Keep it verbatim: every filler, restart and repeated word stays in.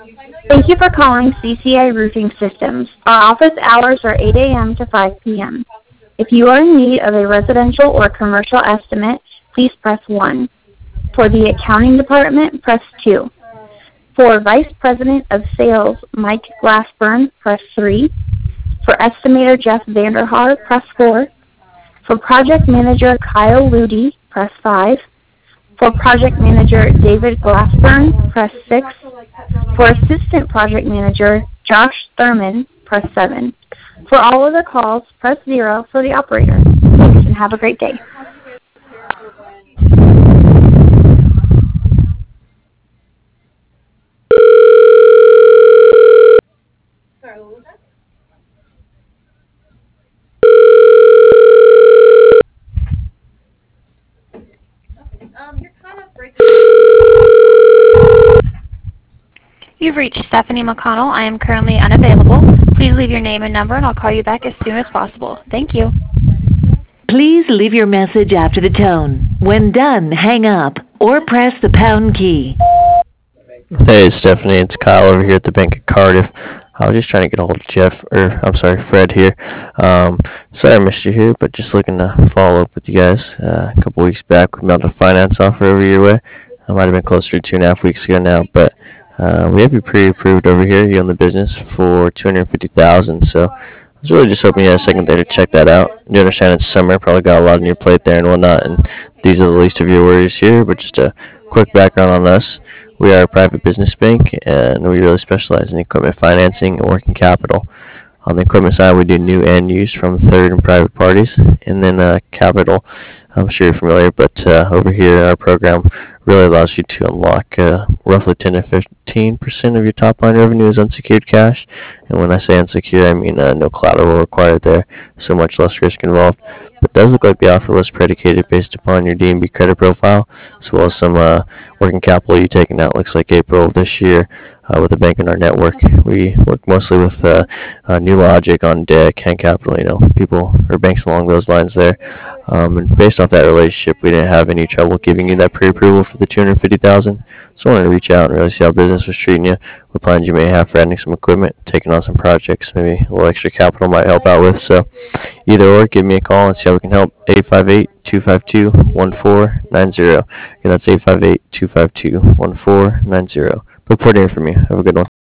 Thank you for calling C C I Roofing Systems. Our office hours are eight a m to five p m If you are in need of a residential or commercial estimate, please press one. For the accounting department, press two. For Vice President of Sales, Mike Glassburn, press three. For Estimator Jeff Vanderhaar, press four. For Project Manager Kyle Ludi, press five. For Project Manager David Glassburn, press six. For Assistant Project Manager Josh Thurman, press seven. For all other calls, press zero for the operator. Thanks and have a great day. You've reached Stephanie McConnell. I am currently unavailable. Please leave your name and number and I'll call you back as soon as possible. Thank you. Please leave your message after the tone. When done, hang up or press the pound key. Hey Stephanie, it's Kyle over here at the Bank of Cardiff. I was just trying to get a hold of Jeff, or I'm sorry, Fred here. Um, sorry I missed you here, but just looking to follow up with you guys. Uh, a couple weeks back, we mailed a finance offer over your way. I might have been closer to two and a half weeks ago now, but uh, we have you pre-approved over here. You own the business for two hundred fifty thousand dollars, so I was really just hoping you had a second there to check that out. You understand it's summer, probably got a lot on your plate there and whatnot, and these are the least of your worries here, but just a quick background on us. We are a private business bank, and we really specialize in equipment financing and working capital. On the equipment side, we do new and used from third and private parties, and then uh, capital, I'm sure you're familiar, but uh, over here our program really allows you to unlock uh, roughly ten to fifteen percent of your top line revenue as unsecured cash. And when I say unsecured, I mean uh, no collateral required there, so much less risk involved. But it does look like the offer was predicated based upon your D and B credit profile, as well as some uh, working capital you taken out. Looks like April of this year uh, with a bank in our network. We work mostly with uh, uh, New Logic on deck, Hand Capital, you know, people or banks along those lines there. Um, and based off that relationship, we didn't have any trouble giving you that pre-approval for the two hundred fifty thousand dollars. So I wanted to reach out and really see how business was treating you, what plans you may have for adding some equipment, taking on some projects, maybe a little extra capital might help out with. So either or, give me a call and see how we can help. eight five eight, two five two, one four nine zero. Again, that's eight five eight, two five two, one four nine zero. Look forward to hearing from you. Have a good one.